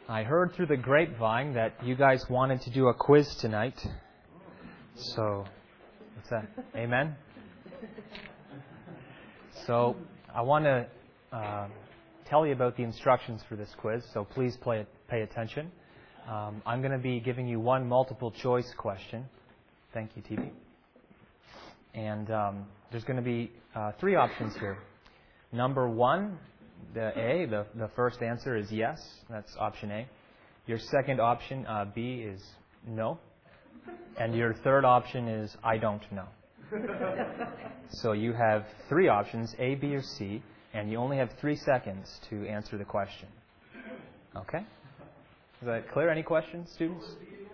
I heard through the grapevine that you guys wanted to do a quiz tonight. So, what's that? Amen? So, I want to tell you about the instructions for this quiz, so please pay attention. I'm going to be giving you one multiple choice question. Thank you, TV. And there's going to be three options here. Number one, the first answer is yes. That's option A. Your second option, B, is no. And your third option is I don't know. So you have three options, A, B, or C, and you only have 3 seconds to answer the question. Okay? Is that clear? Any questions, students?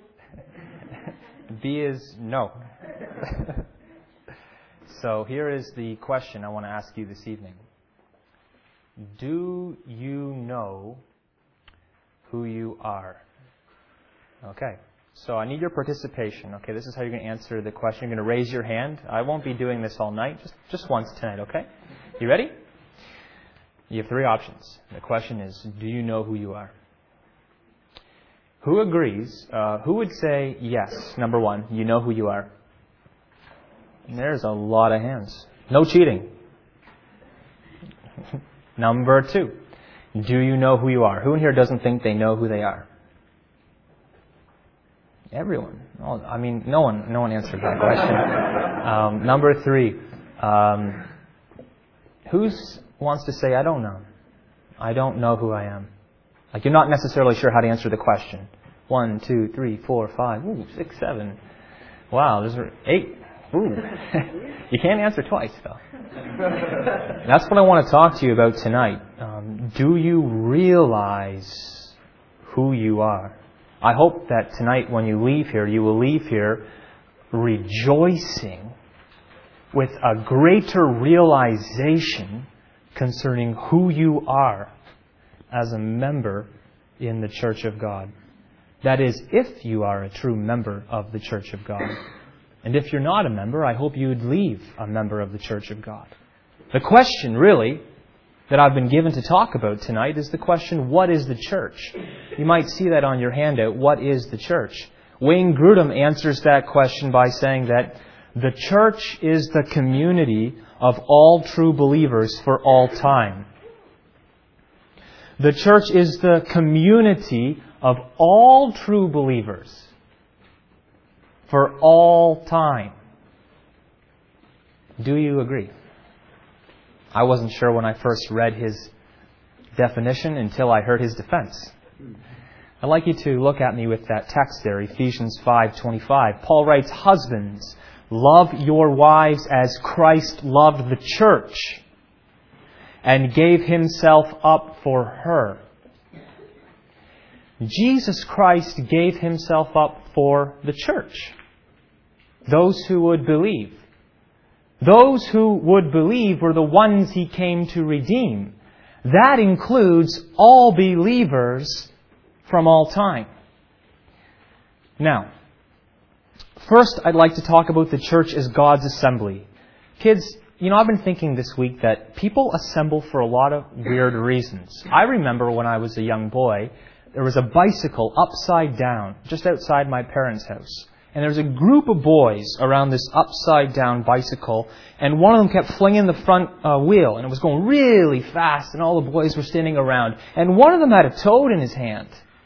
B is no. So here is the question I want to ask you this evening. Do you know who you are? Okay. So I need your participation. Okay, this is how you're going to answer the question. You're going to raise your hand. I won't be doing this all night, just once tonight, okay? You ready? You have three options. The question is, do you know who you are? Who agrees? Who would say yes? Number one, you know who you are. And there's a lot of hands. No cheating. Number two, do you know who you are? Who in here doesn't think they know who they are? Everyone. I mean, no one answered that question. Number three, who wants to say, I don't know? I don't know who I am. Like, you're not necessarily sure how to answer the question. 1, 2, 3, 4, 5, 6, 7. Wow, there's 8. Ooh. You can't answer twice, though. That's what I want to talk to you about tonight. Do you realize who you are? I hope that tonight when you leave here, you will leave here rejoicing with a greater realization concerning who you are as a member in the Church of God. That is, if you are a true member of the Church of God. And if you're not a member, I hope you would leave a member of the Church of God. The question, really, that I've been given to talk about tonight is the question, what is the church? You might see that on your handout, what is the church? Wayne Grudem answers that question by saying that the church is the community of all true believers for all time. The church is the community of all true believers for all time. Do you agree? I wasn't sure when I first read his definition until I heard his defense. I'd like you to look at me with that text there, Ephesians 5:25. Paul writes, "Husbands, love your wives as Christ loved the church and gave himself up for her." Jesus Christ gave himself up for the church. Those who would believe. Those who would believe were the ones he came to redeem. That includes all believers from all time. Now, first I'd like to talk about the church as God's assembly. Kids, I've been thinking this week that people assemble for a lot of weird reasons. I remember when I was a young boy, there was a bicycle upside down just outside my parents' house. And there was a group of boys around this upside-down bicycle, and one of them kept flinging the front wheel, and it was going really fast, and all the boys were standing around. And one of them had a toad in his hand.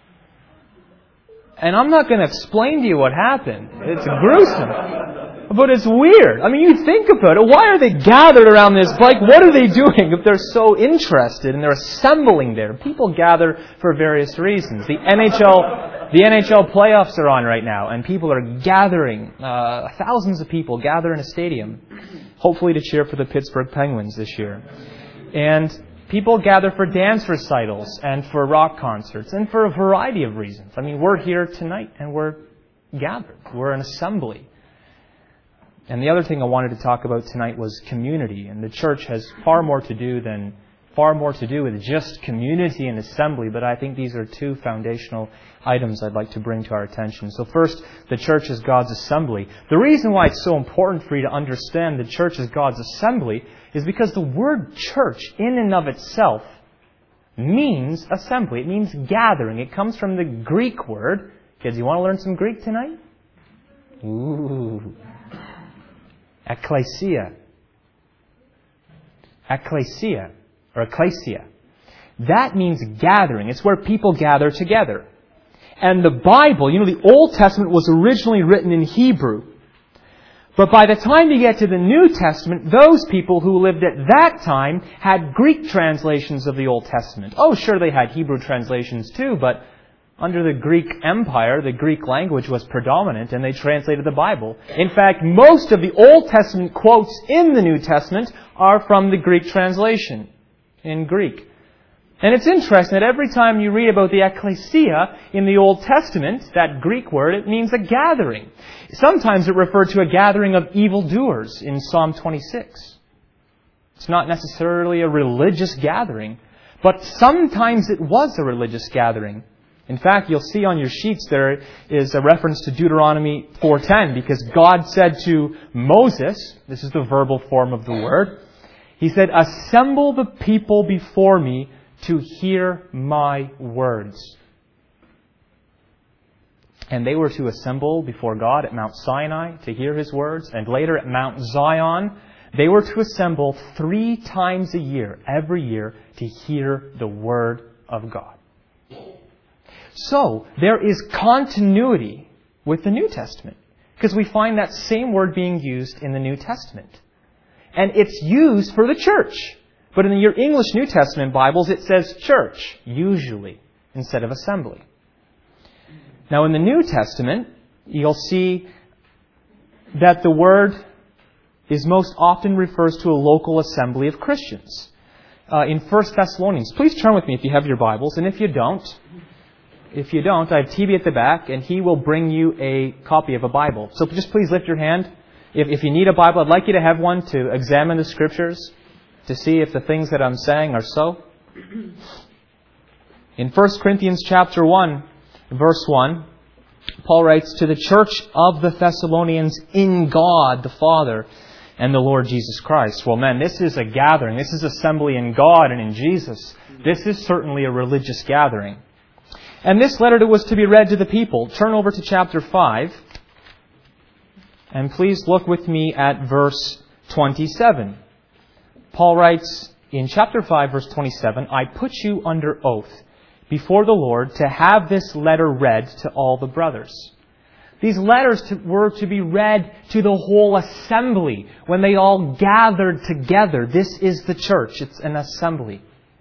And I'm not going to explain to you what happened. It's gruesome. But it's weird. I mean, you think about it. Why are they gathered around this bike? What are they doing if they're so interested and they're assembling there? People gather for various reasons. The NHL playoffs are on right now, and people are gathering. Thousands of people gather in a stadium, hopefully to cheer for the Pittsburgh Penguins this year. And people gather for dance recitals and for rock concerts and for a variety of reasons. I mean, we're here tonight and we're gathered. We're an assembly. And the other thing I wanted to talk about tonight was community. And the church has far more to do with just community and assembly, but I think these are two foundational items I'd like to bring to our attention. So first, the church is God's assembly. The reason why it's so important for you to understand the church is God's assembly is because the word church in and of itself means assembly. It means gathering. It comes from the Greek word. Kids, you want to learn some Greek tonight? Ooh. Ekklesia. Ekklesia. Or ecclesia. That means gathering. It's where people gather together. And the Bible, the Old Testament was originally written in Hebrew. But by the time you get to the New Testament, those people who lived at that time had Greek translations of the Old Testament. Oh, sure, they had Hebrew translations too, but under the Greek Empire, the Greek language was predominant, and they translated the Bible. In fact, most of the Old Testament quotes in the New Testament are from the Greek translation, in Greek. And it's interesting that every time you read about the ecclesia in the Old Testament, that Greek word, it means a gathering. Sometimes it referred to a gathering of evildoers in Psalm 26. It's not necessarily a religious gathering, but sometimes it was a religious gathering. In fact, you'll see on your sheets there is a reference to Deuteronomy 4:10, because God said to Moses, this is the verbal form of the word, He said, "Assemble the people before me to hear my words." And they were to assemble before God at Mount Sinai to hear His words, and later at Mount Zion. They were to assemble 3 times a year, every year, to hear the Word of God. So, there is continuity with the New Testament, because we find that same word being used in the New Testament. And it's used for the church. But in your English New Testament Bibles, it says church, usually, instead of assembly. Now, in the New Testament, you'll see that the word is most often refers to a local assembly of Christians. In 1 Thessalonians, please turn with me if you have your Bibles, and if you don't, I have TB at the back, and he will bring you a copy of a Bible. So just please lift your hand. If you need a Bible, I'd like you to have one to examine the Scriptures, to see if the things that I'm saying are so. In 1 Corinthians chapter 1, verse 1, Paul writes, "To the church of the Thessalonians in God the Father and the Lord Jesus Christ." Well, man, this is a gathering. This is assembly in God and in Jesus. This is certainly a religious gathering. And this letter was to be read to the people. Turn over to chapter 5. And please look with me at verse 27. Paul writes in chapter 5, verse 27, "I put you under oath before the Lord to have this letter read to all the brothers." These letters were to be read to the whole assembly when they all gathered together. This is the church. It's an assembly.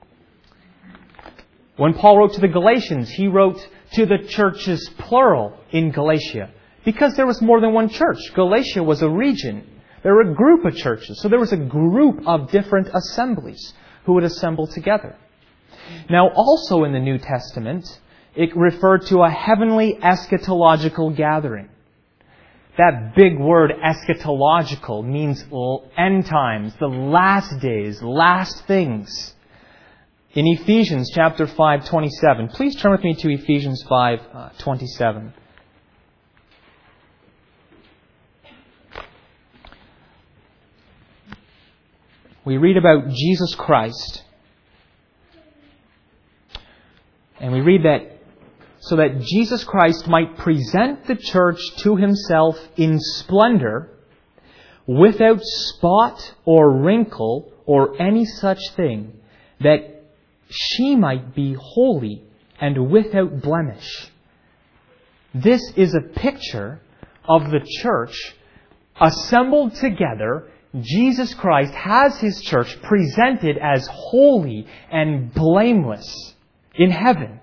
When Paul wrote to the Galatians, he wrote to the churches plural in Galatia, because there was more than one church. Galatia was a region. There were a group of churches. So there was a group of different assemblies who would assemble together. Now, also in the New Testament, it referred to a heavenly eschatological gathering. That big word, eschatological, means end times, the last days, last things. In Ephesians chapter 5:27, please turn with me to Ephesians 5:27. We read about Jesus Christ. And we read that so that Jesus Christ might present the church to Himself in splendor, without spot or wrinkle or any such thing, that she might be holy and without blemish. This is a picture of the church assembled together. Jesus Christ has His church presented as holy and blameless in heaven.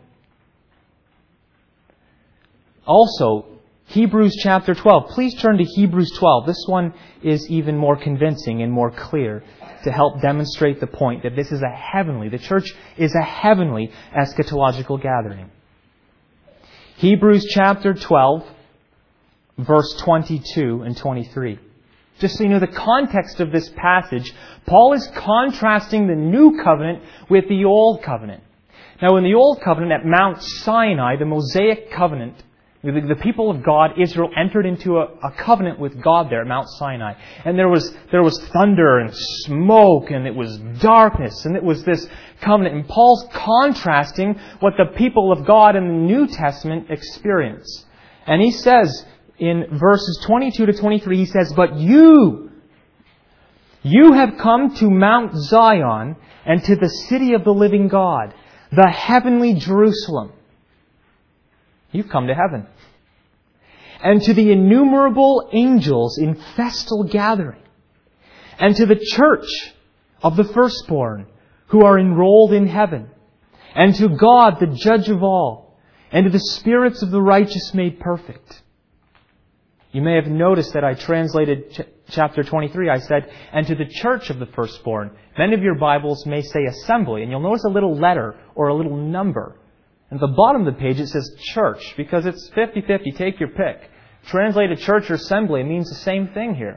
Also, Hebrews chapter 12. Please turn to Hebrews 12. This one is even more convincing and more clear to help demonstrate the point that the church is a heavenly eschatological gathering. Hebrews chapter 12, verse 22 and 23. Just so you know the context of this passage, Paul is contrasting the new covenant with the old covenant. Now, in the old covenant at Mount Sinai, the Mosaic covenant, The people of God, Israel, entered into a covenant with God there at Mount Sinai. And there was thunder and smoke, and it was darkness, and it was this covenant. And Paul's contrasting what the people of God in the New Testament experience. And he says in verses 22 to 23, he says, "But you have come to Mount Zion and to the city of the living God, the heavenly Jerusalem." You've come to heaven. "And to the innumerable angels in festal gathering, and to the church of the firstborn who are enrolled in heaven, and to God, the judge of all, and to the spirits of the righteous made perfect." You may have noticed that I translated chapter 23. I said, "and to the church of the firstborn." Many of your Bibles may say assembly, and you'll notice a little letter or a little number. At the bottom of the page it says church, because it's 50-50, take your pick. Translated church or assembly, it means the same thing here.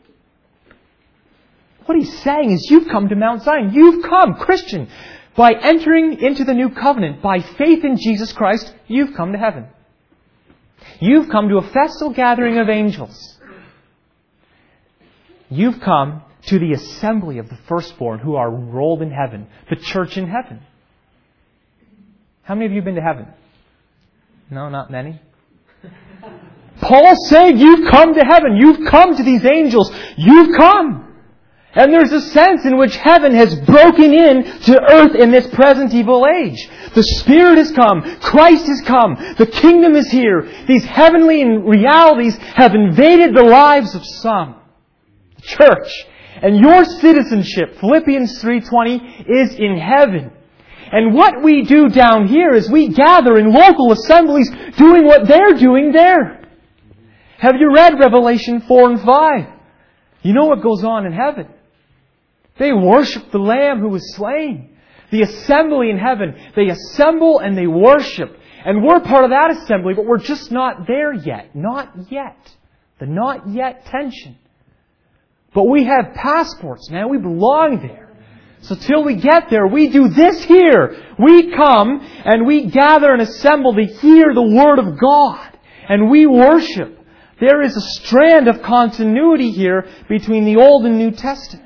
What he's saying is, you've come to Mount Zion. You've come, Christian. By entering into the new covenant, by faith in Jesus Christ, you've come to heaven. You've come to a festal gathering of angels. You've come to the assembly of the firstborn who are enrolled in heaven, the church in heaven. How many of you have been to heaven? No, not many. Paul's saying, you've come to heaven. You've come to these angels. You've come. And there's a sense in which heaven has broken in to earth in this present evil age. The Spirit has come. Christ has come. The kingdom is here. These heavenly realities have invaded the lives of some. The church. And your citizenship, Philippians 3:20, is in heaven. And what we do down here is we gather in local assemblies doing what they're doing there. Have you read Revelation 4 and 5? You know what goes on in heaven. They worship the Lamb who was slain. The assembly in heaven. They assemble and they worship. And we're part of that assembly, but we're just not there yet. Not yet. The not yet tension. But we have passports, man. We belong there. So till we get there, we do this here. We come and we gather and assemble to hear the Word of God. And we worship. There is a strand of continuity here between the Old and New Testament.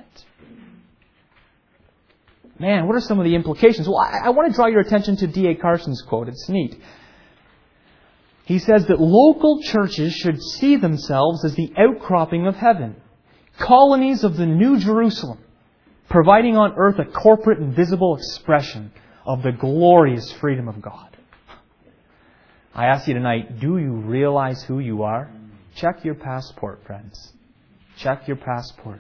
Man, what are some of the implications? Well, I want to draw your attention to D.A. Carson's quote. It's neat. He says that local churches should see themselves as the outcropping of heaven, colonies of the New Jerusalem, providing on earth a corporate and visible expression of the glorious freedom of God. I ask you tonight, do you realize who you are? Check your passport, friends. Check your passport.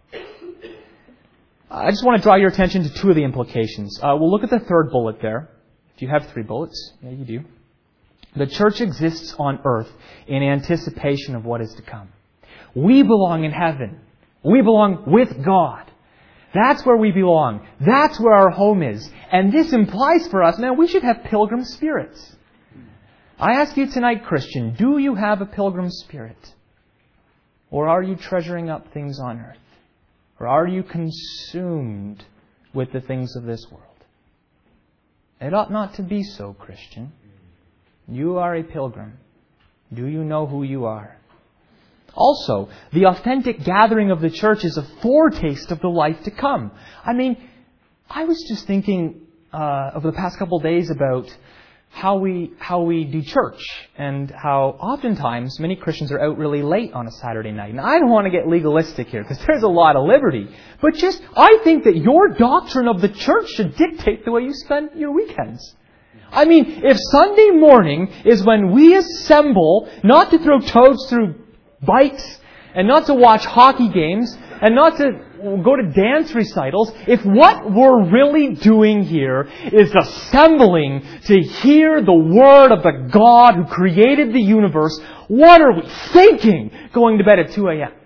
I just want to draw your attention to two of the implications. We'll look at the third bullet there. Do you have 3 bullets? Yeah, you do. The church exists on earth in anticipation of what is to come. We belong in heaven. We belong with God. That's where we belong. That's where our home is. And this implies for us, man, we should have pilgrim spirits. I ask you tonight, Christian, do you have a pilgrim spirit? Or are you treasuring up things on earth? Or are you consumed with the things of this world? It ought not to be so, Christian. You are a pilgrim. Do you know who you are? Also, the authentic gathering of the church is a foretaste of the life to come. I mean, I was just thinking over the past couple of days about how we do church and how oftentimes many Christians are out really late on a Saturday night. And I don't want to get legalistic here because there's a lot of liberty. But I think that your doctrine of the church should dictate the way you spend your weekends. I mean, if Sunday morning is when we assemble not to throw toads through bikes and not to watch hockey games and not to go to dance recitals, if what we're really doing here is assembling to hear the Word of the God who created the universe, what are we thinking going to bed at 2 a.m.?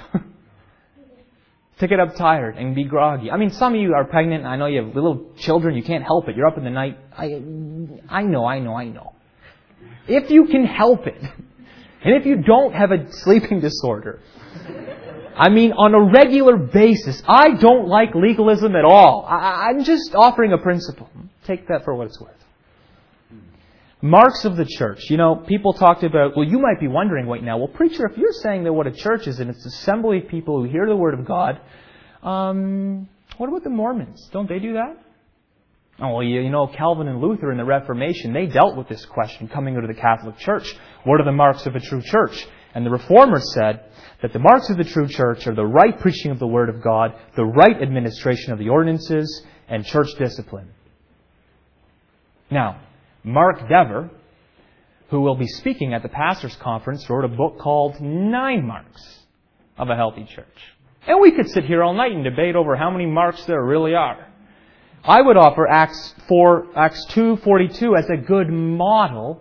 To get up tired and be groggy. I mean, some of you are pregnant. I know you have little children. You can't help it. You're up in the night. I know. If you can help it, and if you don't have a sleeping disorder, I mean, on a regular basis, I don't like legalism at all. I'm just offering a principle. Take that for what it's worth. Marks of the church. You know, people talked about, well, you might be wondering right now, well, preacher, if you're saying that what a church is and it's an assembly of people who hear the Word of God, what about the Mormons? Don't they do that? Oh, well, you know, Calvin and Luther in the Reformation, they dealt with this question coming out of the Catholic Church. What are the marks of a true church? And the Reformers said that the marks of the true church are the right preaching of the Word of God, the right administration of the ordinances, and church discipline. Now, Mark Dever, who will be speaking at the Pastors' Conference, wrote a book called 9 Marks of a Healthy Church. And we could sit here all night and debate over how many marks there really are. I would offer Acts 2:42 as a good model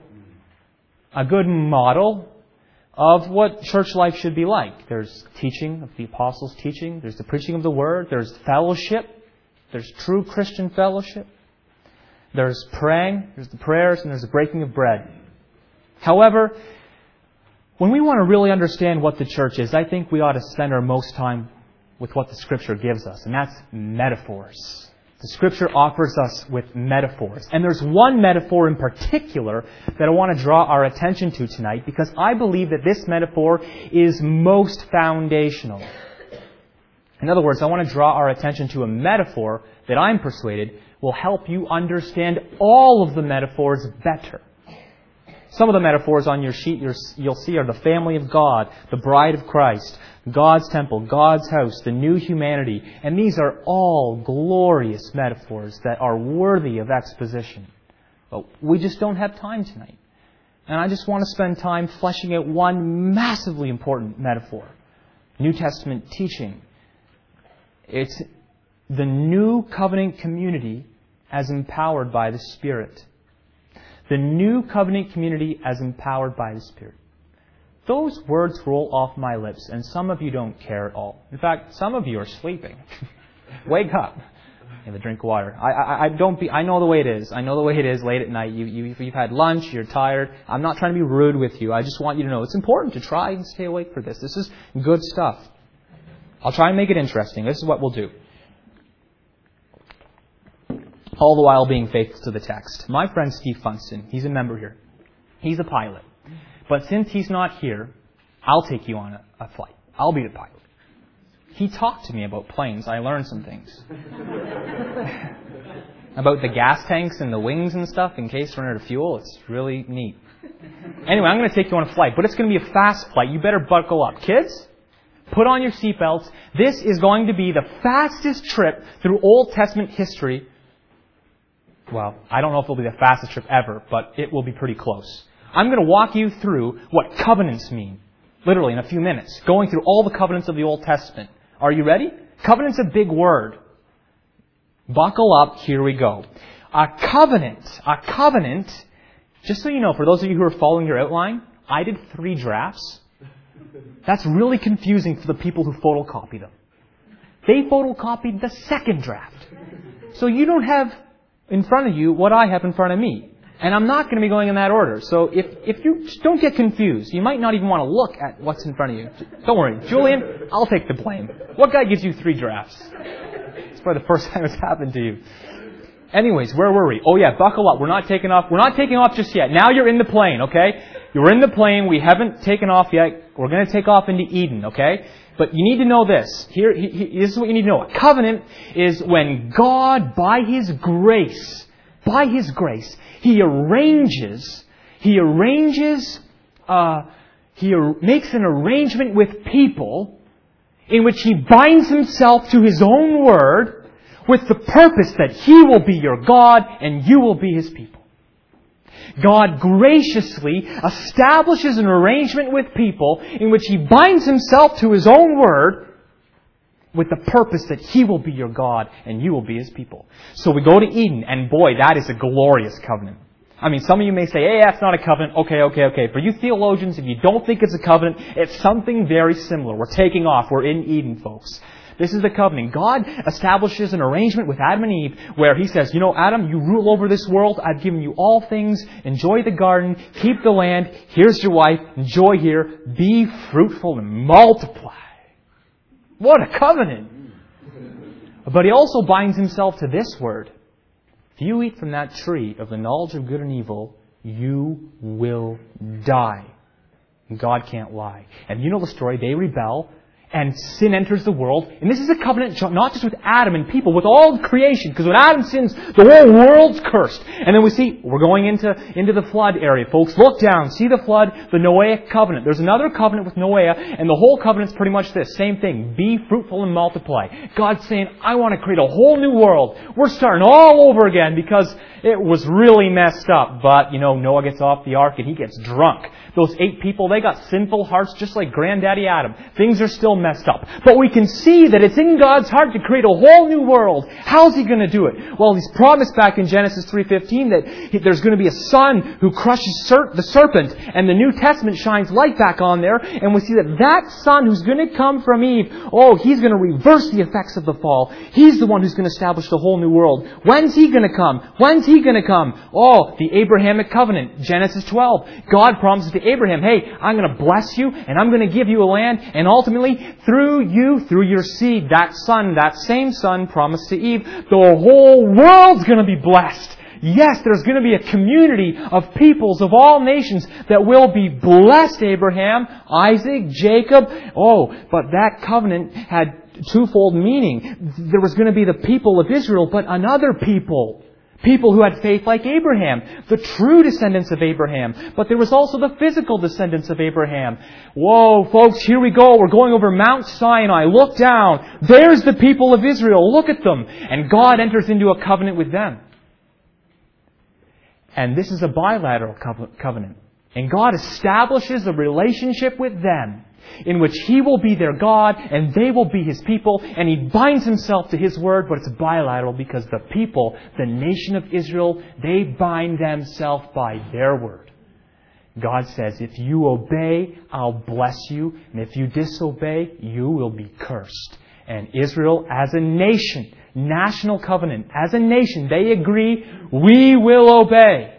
of what church life should be like. There's teaching of the apostles' teaching. There's the preaching of the Word. There's fellowship. There's true Christian fellowship. There's praying, there's the prayers, and there's the breaking of bread. However, when we want to really understand what the church is, I think we ought to spend our most time with what the Scripture gives us, and that's metaphors. The Scripture offers us with metaphors. And there's one metaphor in particular that I want to draw our attention to tonight, because I believe that this metaphor is most foundational. In other words, I want to draw our attention to a metaphor that I'm persuaded will help you understand all of the metaphors better. Some of the metaphors on your sheet you'll see are the family of God, the bride of Christ, God's temple, God's house, the new humanity. And these are all glorious metaphors that are worthy of exposition. But we just don't have time tonight. And I just want to spend time fleshing out one massively important metaphor. New Testament teaching. It's the new covenant community as empowered by the Spirit. The new covenant community as empowered by the Spirit. Those words roll off my lips, and some of you don't care at all. In fact, some of you are sleeping. Wake up. Have a drink of water. I know the way it is. I know the way it is late at night. You've had lunch, you're tired. I'm not trying to be rude with you. I just want you to know it's important to try and stay awake for this. This is good stuff. I'll try and make it interesting. This is what we'll do. All the while being faithful to the text. My friend Steve Funston, he's a member here. He's a pilot. But since he's not here, I'll take you on a flight. I'll be the pilot. He talked to me about planes. I learned some things. About the gas tanks and the wings and stuff in case we're out of fuel. It's really neat. Anyway, I'm going to take you on a flight, but it's going to be a fast flight. You better buckle up. Kids, put on your seatbelts. This is going to be the fastest trip through Old Testament history. Well, I don't know if it'll be the fastest trip ever, but it will be pretty close. I'm going to walk you through what covenants mean. Literally in a few minutes. Going through all the covenants of the Old Testament. Are you ready? Covenant's a big word. Buckle up. Here we go. A covenant, just so you know, for those of you who are following your outline, I did 3 drafts. That's really confusing for the people who photocopy them. They photocopied the second draft. So you don't have in front of you what I have in front of me. And I'm not going to be going in that order. So if you don't get confused, you might not even want to look at what's in front of you. Don't worry. Julian, I'll take the blame. What guy gives you 3 drafts? It's probably the first time it's happened to you. Anyways, where were we? Oh yeah, buckle up. We're not taking off. We're not taking off just yet. Now you're in the plane, okay? You're in the plane. We haven't taken off yet. We're going to take off into Eden, okay? But you need to know this. This is what you need to know. A covenant is when God, by His grace, He makes an arrangement with people in which He binds Himself to His own word with the purpose that He will be your God and you will be His people. God graciously establishes an arrangement with people in which He binds Himself to His own word with the purpose that He will be your God and you will be His people. So we go to Eden, and boy, that is a glorious covenant. I mean, some of you may say, hey, that's not a covenant. Okay. For you theologians, if you don't think it's a covenant, it's something very similar. We're taking off. We're in Eden, folks. This is the covenant. God establishes an arrangement with Adam and Eve where He says, you know, Adam, you rule over this world. I've given you all things. Enjoy the garden. Keep the land. Here's your wife. Enjoy here. Be fruitful and multiply. What a covenant. But He also binds Himself to this word. If you eat from that tree of the knowledge of good and evil, you will die. God can't lie. And you know the story. They rebel, and sin enters the world. And this is a covenant not just with Adam and people, with all creation. Because when Adam sins, the whole world's cursed. And then we see, we're going into the flood area. Folks, look down. See the flood, the Noahic covenant. There's another covenant with Noah, and the whole covenant's pretty much this. Same thing. Be fruitful and multiply. God's saying, I want to create a whole new world. We're starting all over again because it was really messed up. But, Noah gets off the ark and he gets drunk. Those 8 people, they got sinful hearts just like Granddaddy Adam. Things are still messed up. But we can see that it's in God's heart to create a whole new world. How's He going to do it? Well, He's promised back in Genesis 3:15 that there's going to be a son who crushes the serpent. And the New Testament shines light back on there. And we see that son who's going to come from Eve, he's going to reverse the effects of the fall. He's the one who's going to establish the whole new world. When's He going to come? When's He going to come? The Abrahamic covenant. Genesis 12. God promises to Abraham, hey, I'm going to bless you and I'm going to give you a land, and ultimately through your seed, that same son promised to Eve, the whole world's going to be blessed. Yes, there's going to be a community of peoples of all nations that will be blessed, Abraham, Isaac, Jacob. But that covenant had twofold meaning. There was going to be the people of Israel, but another people. People who had faith like Abraham, the true descendants of Abraham. But there was also the physical descendants of Abraham. Whoa, folks, here we go. We're going over Mount Sinai. Look down. There's the people of Israel. Look at them. And God enters into a covenant with them. And this is a bilateral covenant. And God establishes a relationship with them in which He will be their God and they will be His people, and He binds Himself to His word, but it's bilateral because the people, the nation of Israel, they bind themselves by their word. God says, if you obey, I'll bless you, and if you disobey, you will be cursed. And Israel as a nation, national covenant, as a nation, they agree, we will obey.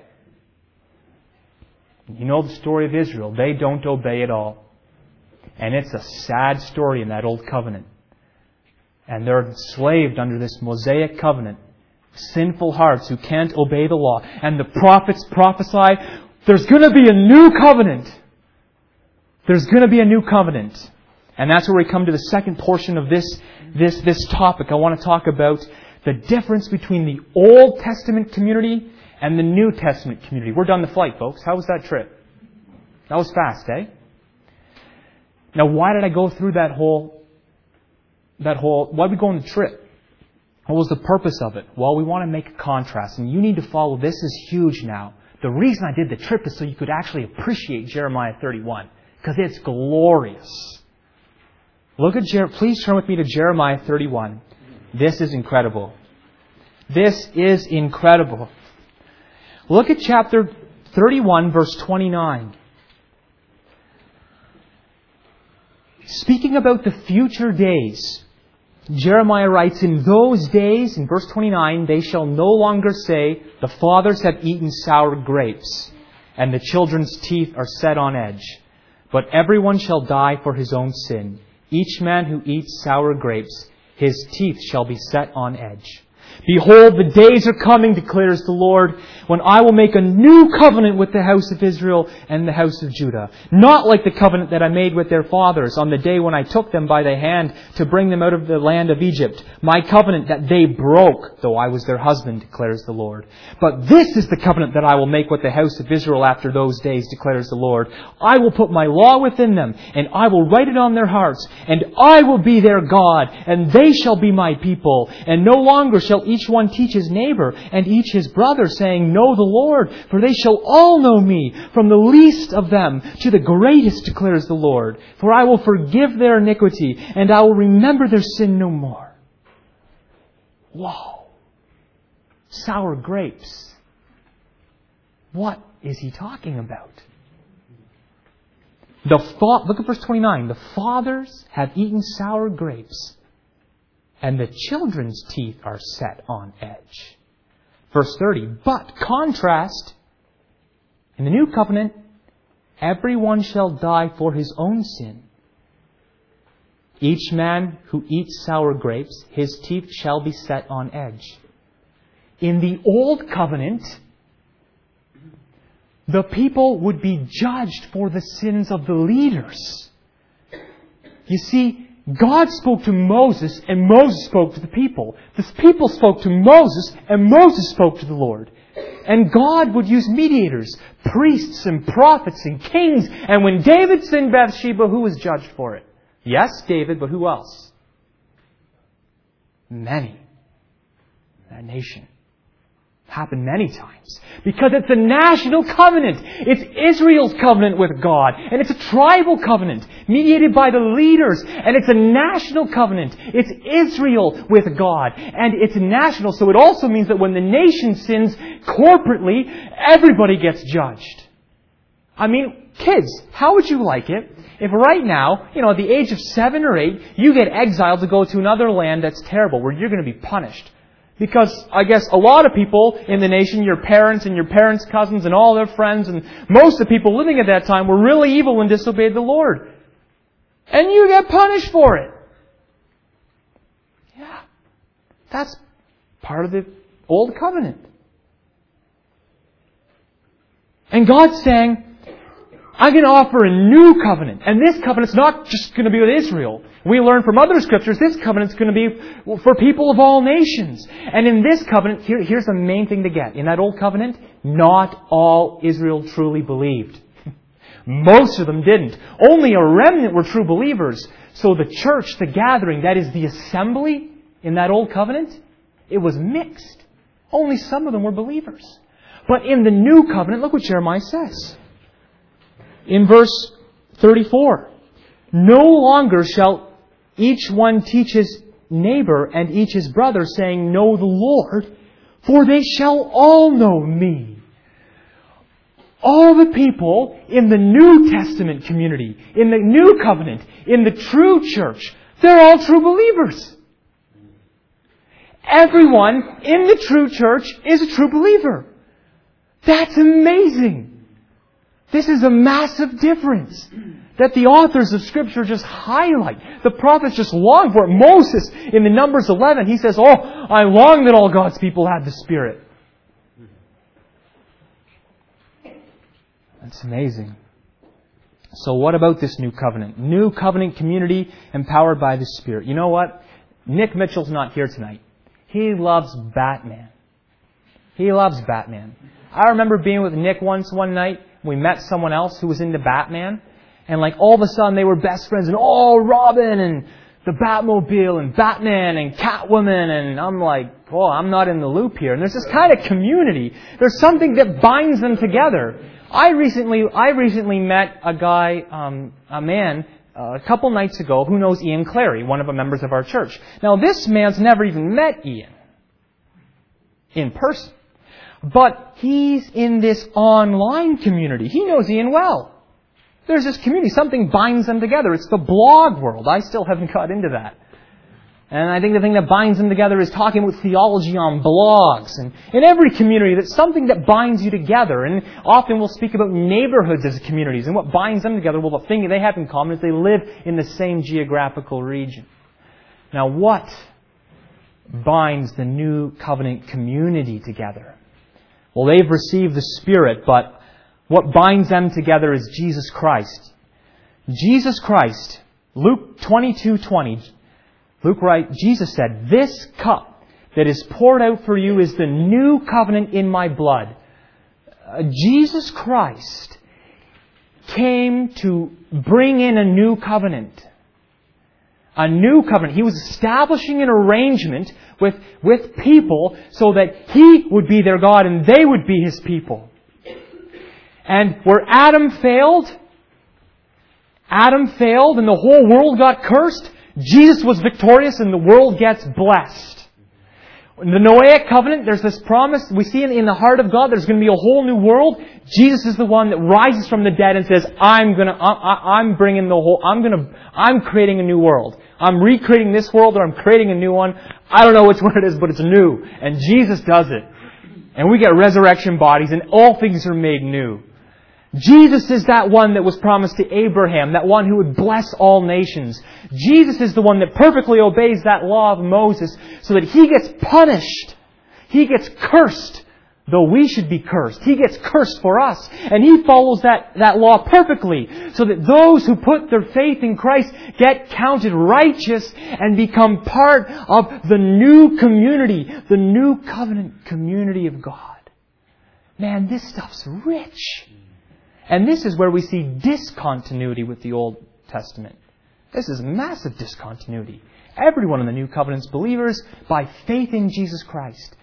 You know the story of Israel. They don't obey at all. And it's a sad story in that old covenant. And they're enslaved under this Mosaic covenant. Sinful hearts who can't obey the law. And the prophets prophesy, there's going to be a new covenant. There's going to be a new covenant. And that's where we come to the second portion of this topic. I want to talk about the difference between the Old Testament community and the New Testament community. We're done the flight, folks. How was that trip? That was fast, eh? Now, why did I go through why did we go on the trip? What was the purpose of it? Well, we want to make a contrast, and you need to follow. This is huge now. The reason I did the trip is so you could actually appreciate Jeremiah 31, because it's glorious. Please turn with me to Jeremiah 31. This is incredible. This is incredible. Look at chapter 31, verse 29. Speaking about the future days, Jeremiah writes, in those days, in verse 29, they shall no longer say, the fathers have eaten sour grapes, and the children's teeth are set on edge. But everyone shall die for his own sin. Each man who eats sour grapes, his teeth shall be set on edge. Behold, the days are coming, declares the Lord, when I will make a new covenant with the house of Israel and the house of Judah. Not like the covenant that I made with their fathers on the day when I took them by the hand to bring them out of the land of Egypt. My covenant that they broke, though I was their husband, declares the Lord. But this is the covenant that I will make with the house of Israel after those days, declares the Lord. I will put my law within them, and I will write it on their hearts, and I will be their God, and they shall be my people. And no longer shall each one teach his neighbor and each his brother, saying, know the Lord, for they shall all know me, from the least of them to the greatest, declares the Lord. For I will forgive their iniquity, and I will remember their sin no more. Whoa. Sour grapes. What is he talking about? Look at verse 29. The fathers have eaten sour grapes, and the children's teeth are set on edge. Verse 30, but contrast, in the new covenant, everyone shall die for his own sin. Each man who eats sour grapes, his teeth shall be set on edge. In the old covenant, the people would be judged for the sins of the leaders. You see, God spoke to Moses, and Moses spoke to the people. The people spoke to Moses, and Moses spoke to the Lord. And God would use mediators, priests and prophets and kings. And when David sinned Bathsheba, who was judged for it? Yes, David, but who else? Many. That nation. Happened many times. Because it's a national covenant. It's Israel's covenant with God. And it's a tribal covenant mediated by the leaders. And it's a national covenant. It's Israel with God. And it's national. So it also means that when the nation sins corporately, everybody gets judged. I mean, kids, how would you like it if right now, at the age of 7 or 8, you get exiled to go to another land that's terrible, where you're going to be punished? Because I guess a lot of people in the nation, your parents and your parents' cousins and all their friends and most of the people living at that time were really evil and disobeyed the Lord. And you get punished for it. Yeah. That's part of the Old Covenant. And God's saying, I'm going to offer a new covenant. And this covenant's not just going to be with Israel. We learn from other scriptures, this covenant's going to be for people of all nations. And in this covenant, here's the main thing to get. In that old covenant, not all Israel truly believed. Most of them didn't. Only a remnant were true believers. So the church, the gathering, that is the assembly in that old covenant, it was mixed. Only some of them were believers. But in the new covenant, look what Jeremiah says. In verse 34, no longer shall each one teach his neighbor and each his brother, saying, know the Lord, for they shall all know me. All the people in the New Testament community, in the New Covenant, in the true church, they're all true believers. Everyone in the true church is a true believer. That's amazing. This is a massive difference that the authors of Scripture just highlight. The prophets just long for it. Moses, in the Numbers 11, he says, I long that all God's people had the Spirit. That's amazing. So what about this new covenant? New covenant community empowered by the Spirit. You know what? Nick Mitchell's not here tonight. He loves Batman. He loves Batman. I remember being with Nick one night. We met someone else who was into Batman. And all of a sudden they were best friends. And Robin and the Batmobile and Batman and Catwoman. And I'm like, I'm not in the loop here. And there's this kind of community. There's something that binds them together. I recently met a guy, a man, a couple nights ago who knows Ian Clary, one of the members of our church. Now this man's never even met Ian in person. But he's in this online community. He knows Ian well. There's this community. Something binds them together. It's the blog world. I still haven't got into that. And I think the thing that binds them together is talking about theology on blogs. And in every community, there's something that binds you together. And often we'll speak about neighborhoods as communities. And what binds them together, well, the thing they have in common is they live in the same geographical region. Now, what binds the new covenant community together? Well, they've received the Spirit, but what binds them together is Jesus Christ. Jesus Christ, Luke 22:20. Luke writes, Jesus said, this cup that is poured out for you is the new covenant in my blood. Jesus Christ came to bring in a new covenant. A new covenant. He was establishing an arrangement with people so that He would be their God and they would be His people. And where Adam failed and the whole world got cursed, Jesus was victorious and the world gets blessed. In the Noahic covenant, there's this promise. We see in the heart of God, there's going to be a whole new world. Jesus is the one that rises from the dead and says, I'm creating a new world. I'm recreating this world, or I'm creating a new one. I don't know which one it is, but it's new. And Jesus does it. And we get resurrection bodies, and all things are made new. Jesus is that one that was promised to Abraham, that one who would bless all nations. Jesus is the one that perfectly obeys that law of Moses so that he gets punished. He gets cursed though we should be cursed. He gets cursed for us. And He follows that law perfectly, so that those who put their faith in Christ get counted righteous and become part of the new community, the new covenant community of God. Man, this stuff's rich. And this is where we see discontinuity with the Old Testament. This is massive discontinuity. Everyone in the New Covenant's believers by faith in Jesus Christ.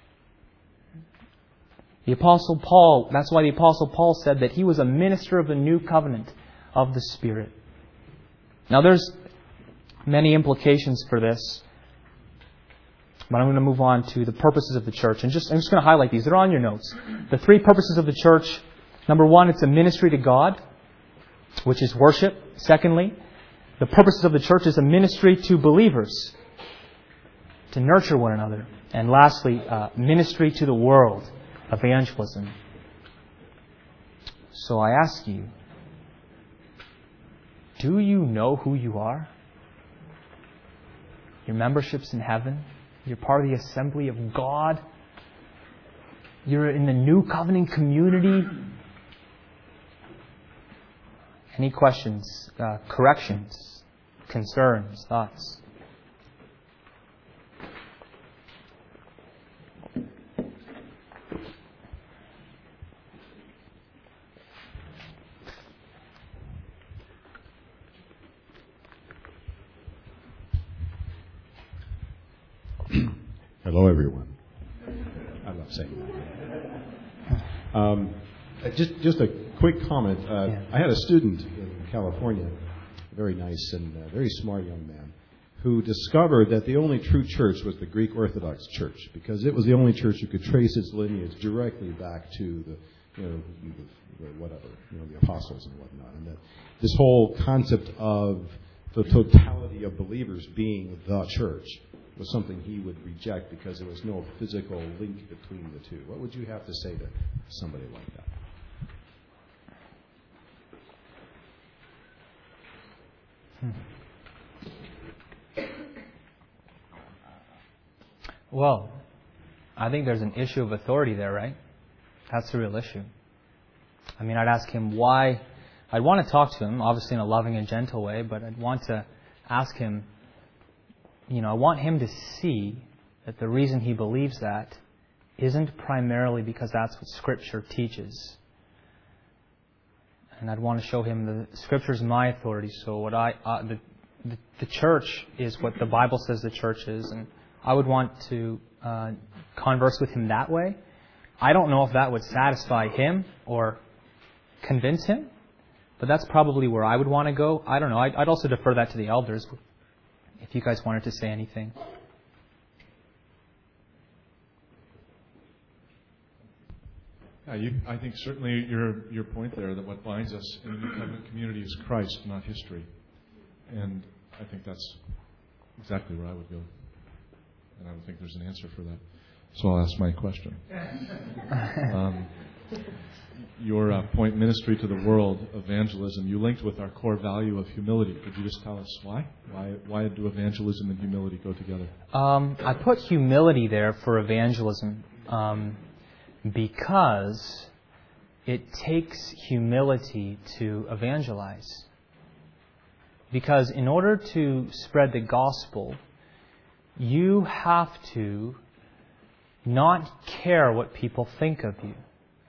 The Apostle Paul, that's why the Apostle Paul said that he was a minister of the new covenant of the Spirit. Now there's many implications for this, but I'm going to move on to the purposes of the church. And I'm just going to highlight these. They're on your notes. The three purposes of the church. Number one, it's a ministry to God, which is worship. Secondly, the purposes of the church is a ministry to believers, to nurture one another. And lastly, ministry to the world, evangelism. So I ask you, do you know who you are? Your membership's in heaven. You're part of the assembly of God. You're in the new covenant community. Any questions, corrections, concerns, thoughts? Hello, everyone. I love saying that. Just a quick comment. I had a student in California, a very nice and very smart young man, who discovered that the only true church was the Greek Orthodox Church, because it was the only church who could trace its lineage directly back to the apostles and whatnot, and that this whole concept of the totality of believers being the church was something he would reject because there was no physical link between the two. What would you have to say to somebody like that? Well, I think there's an issue of authority there, right? That's the real issue. I mean, I'd ask him why. I'd want to talk to him, obviously in a loving and gentle way, but I'd want to ask him, I want him to see that the reason he believes that isn't primarily because that's what Scripture teaches. And I'd want to show him the Scripture is my authority. So the church is what the Bible says the church is, and I would want to converse with him that way. I don't know if that would satisfy him or convince him, but that's probably where I would want to go. I don't know. I'd also defer that to the elders if you guys wanted to say anything. I think certainly your point there, that what binds us in the New Covenant community is Christ, not history. And I think that's exactly where I would go. And I don't think there's an answer for that. So I'll ask my question. Your point, ministry to the world, evangelism, you linked with our core value of humility. Could you just tell us why? Why do evangelism and humility go together? I put humility there for evangelism because it takes humility to evangelize. Because in order to spread the gospel, you have to not care what people think of you.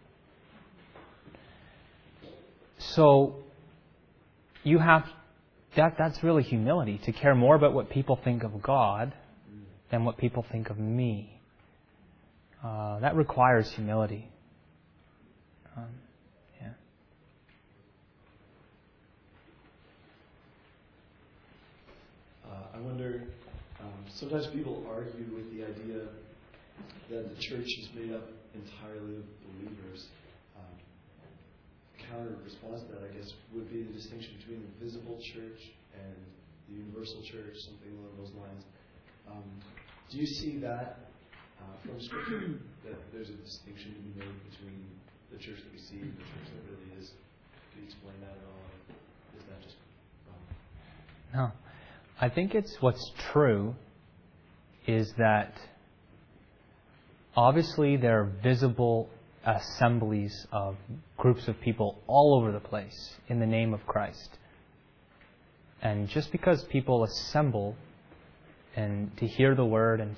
So you have that's really humility, to care more about what people think of God than what people think of me. That requires humility. I wonder, sometimes people argue with the idea that the church is made up entirely of believers. Counter response to that, I guess, would be the distinction between the visible church and the universal church, something along those lines. Do you see that from Scripture, that there's a distinction to be made between the church that we see and the church that really is? Can you explain that at all? Is that just wrong? No. I think what's true is that obviously there are visible assemblies of groups of people all over the place in the name of Christ. And just because people assemble and to hear the word and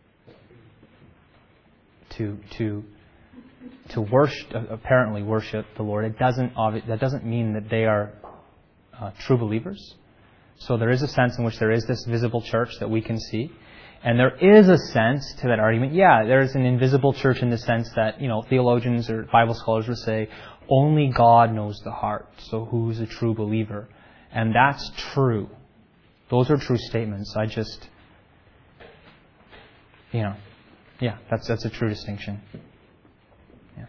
to worship, apparently worship the Lord, that doesn't mean that they are true believers. So there is a sense in which there is this visible church that we can see. And there is a sense to that argument. Yeah, there is an invisible church in the sense that, theologians or Bible scholars would say, only God knows the heart. So who's a true believer? And that's true. Those are true statements. That's a true distinction. Yeah.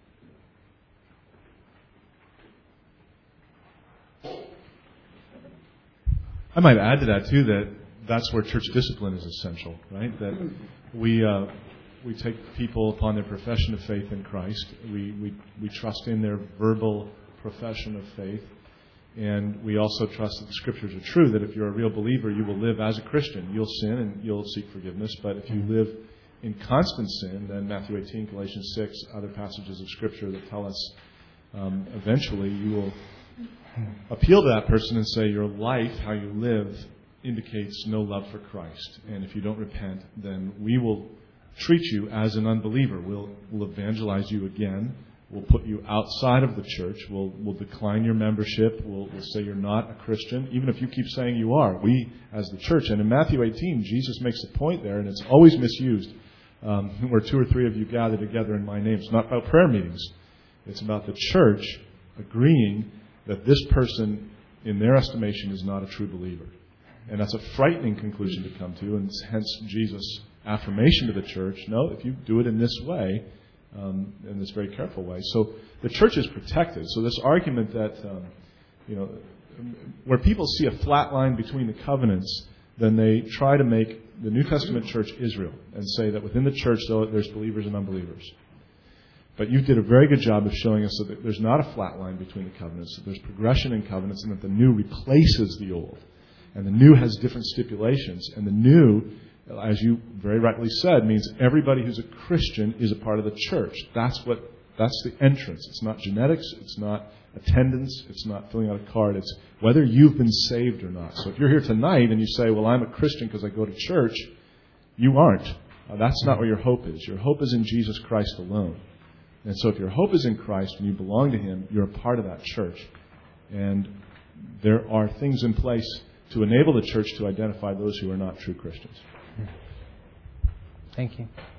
I might add to that, too, that's where church discipline is essential, right? That we take people upon their profession of faith in Christ. We trust in their verbal profession of faith. And we also trust that the Scriptures are true, that if you're a real believer, you will live as a Christian. You'll sin and you'll seek forgiveness. But if you live in constant sin, then Matthew 18, Galatians 6, other passages of Scripture that tell us eventually you will appeal to that person and say your life, how you live, indicates no love for Christ. And if you don't repent, then we will treat you as an unbeliever. We'll evangelize you again. We'll put you outside of the church. We'll decline your membership. We'll say you're not a Christian, even if you keep saying you are. We, as the church. And in Matthew 18, Jesus makes a point there, and it's always misused, where 2 or 3 of you gather together in my name. It's not about prayer meetings. It's about the church agreeing that this person, in their estimation, is not a true believer. And that's a frightening conclusion to come to, and hence Jesus' affirmation to the church, no, if you do it in this way, in this very careful way. So the church is protected. So this argument that, where people see a flat line between the covenants, then they try to make the New Testament church Israel and say that within the church, though, there's believers and unbelievers. But you did a very good job of showing us that there's not a flat line between the covenants, that there's progression in covenants, and that the new replaces the old. And the new has different stipulations. And the new, as you very rightly said, means everybody who's a Christian is a part of the church. That's the entrance. It's not genetics. It's not attendance. It's not filling out a card. It's whether you've been saved or not. So if you're here tonight and you say, well, I'm a Christian because I go to church, you aren't. That's not where your hope is. Your hope is in Jesus Christ alone. And so if your hope is in Christ and you belong to Him, you're a part of that church. And there are things in place to enable the church to identify those who are not true Christians. Thank you.